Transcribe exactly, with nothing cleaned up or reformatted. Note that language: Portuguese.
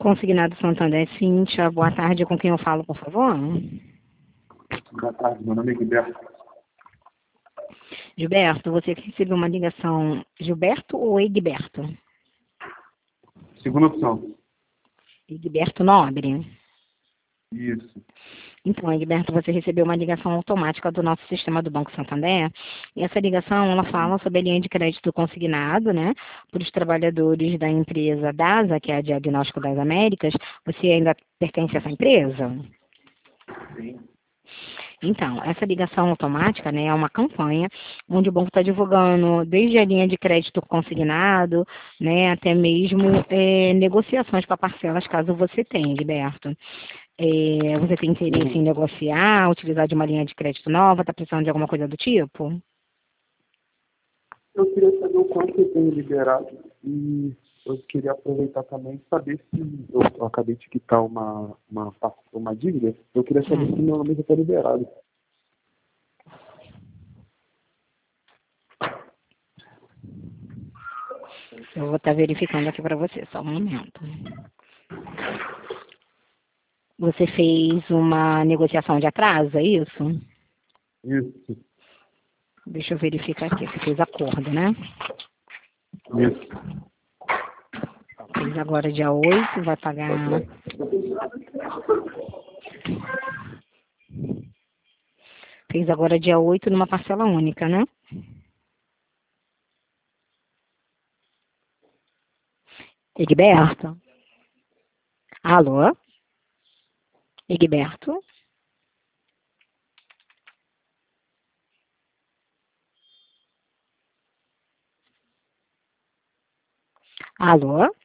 Consignado Santander, Cíntia, boa tarde, com quem eu falo, por favor? Boa tarde, meu nome é Gilberto. Gilberto, você recebeu uma ligação, Gilberto ou Egberto? Segunda opção. Egberto Nobre. Isso. Então, Egberto, você recebeu uma ligação automática do nosso sistema do Banco Santander, e essa ligação, ela fala sobre a linha de crédito consignado, né, para os trabalhadores da empresa DASA, que é a Diagnóstico das Américas. Você ainda pertence a essa empresa? Sim. Então, essa ligação automática, né, é uma campanha onde o banco está divulgando desde a linha de crédito consignado, né, até mesmo é, negociações para parcelas, caso você tenha, Gilberto. É, você tem interesse em negociar, utilizar de uma linha de crédito nova, está precisando de alguma coisa do tipo? Eu queria saber o quanto eu tenho liberado e eu queria aproveitar também e saber se eu, eu acabei de quitar uma, uma, uma dívida. Eu queria saber Hum. se meu nome já está liberado. Eu vou estar verificando aqui para você, só um momento. Você fez uma negociação de atraso, é isso? Isso. Deixa eu verificar aqui, você fez acordo, né? Isso. Fez agora dia oito, vai pagar... Fez agora dia oito numa parcela única, né? Egberto? Alô? Egberto? Alô?